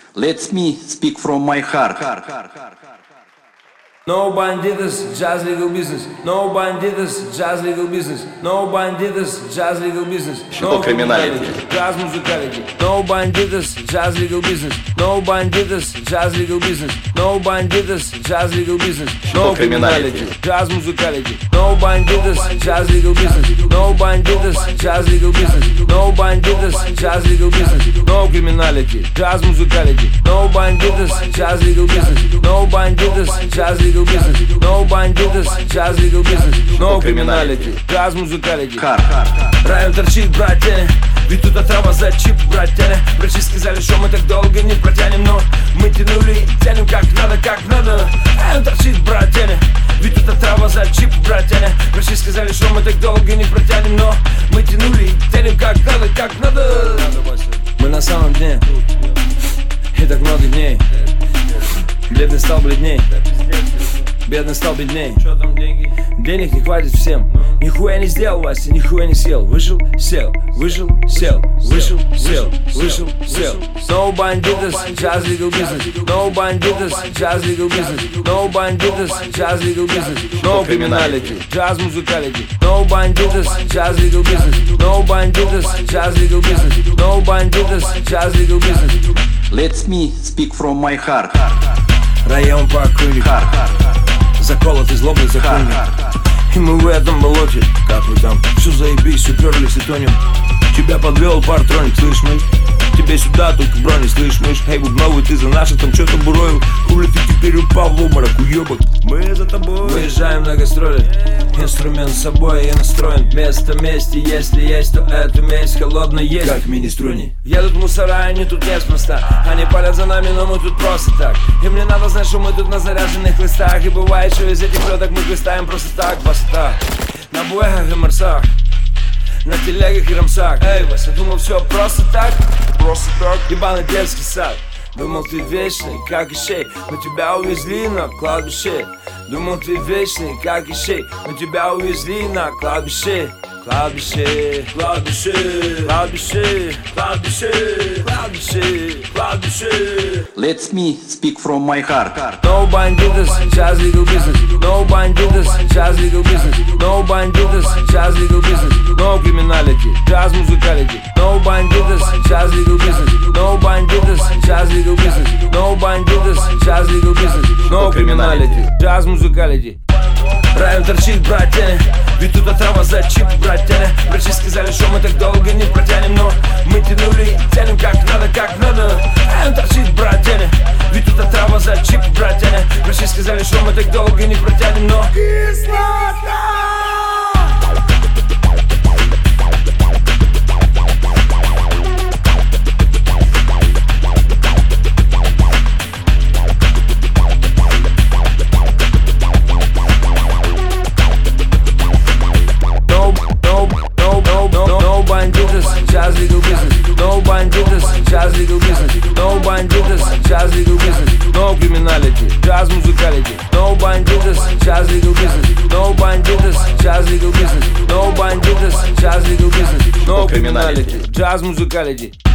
Let me speak from my heart. No bandidos, jazz legal business. No bandidos, jazz legal business. No bandidos, jazz legal business. No criminality, jazz musicality. No bandidos, jazz legal business. No bandidos, jazz legal business. No bandidos, jazz legal business. No criminality, jazz musicality. No bandidos, jazz legal business. No bandidos, jazz legal business. No bandidos, jazz legal business. No criminality, jazz musicality. No bandidos, jazz legal business. No bandidos, jazz legal business. No bandidos, jazz legal business. No criminality, jazz musicality. Район торчит, братья, ведь тут отрава за чип, братья. Врачи сказали, что мы так долго не протянем, но мы тянули и тянем как надо, как надо. Район торчит, братья, ведь тут отрава за чип, братья. Врачи сказали, что мы так долго не протянем, но мы тянули и тянем как надо, как надо. Мы на самом дне, и так много дней. Бледный стал бледней, бедный стал бедней. Денег не хватит всем. Нихуя не сделал, Вася, нихуя не съел. Вышел, сел, вышел, сел, вышел, сел, вышел, сел. No bandidos, jazz legal business. No bandidos, jazz legal business. No bandidos, jazz legal business. No criminality, jazz musicality. No bandidos, jazz legal business. No bandidos, jazz legal business. No bandidos, jazz legal business. Let me speak from my heart. Район покрыли, заколотый злобный законник. И мы в этом болоте, как вы там, все заебись, уперлись и тонем. Тебя подвел партроник, слышь, мы тебе сюда только брони, слышь, мышь. Эй, бубновый, ты за наших там что-то буровил. Хули ты теперь упал в обморок, уебок. Мы за тобой выезжаем на гастроли. Инструмент с собой и настроен. Место вместе, если есть, то эту месть холодно есть, как мини-струни. Едут мусора, они тут неспроста. Они палят за нами, но мы тут просто так. И мне надо знать, что мы тут на заряженных листах. И бывает, что из этих лёдок мы хлестаем просто так, баста. На буэгах и марсах, на телегах и рамсах. Эй, Вася, думал все просто так? Просто так? Ебаный детский сад. Думал ты вечный, как ищей, но тебя увезли на кладбище. Думал ты вечный, как ищей, но тебя увезли на кладбище. Кладбище, кладбище, кладбище, кладбище, кладбище, кладбище. Let me speak from my heart. No bandidos, jazz legal business. No bandidos, jazz legal business. No bandidos, jazz legal business. No criminality, jazz musicality. No bandidos, jazz legal business. No bandidos, jazz legal business. No bandidos, jazz legal business. No criminality, jazz musicality. Район торчит, братья, ведь тут отрава за чип, братья. Врачи сказали, что мы так долго не протянем, но мы тянули и тянем как надо, как надо. Район торчит, братья, ведь тут отрава за чип, братья. Врачи сказали, что мы так долго не протянем, но кислота. Jazz legal business. No bandidos, jazz legal business. No bandidos, jazz legal business. No criminality, jazz musicality. No bandidos, jazz legal business. No bandidos, jazz legal business. No bandidos, jazz legal business. No criminality, jazz musicality.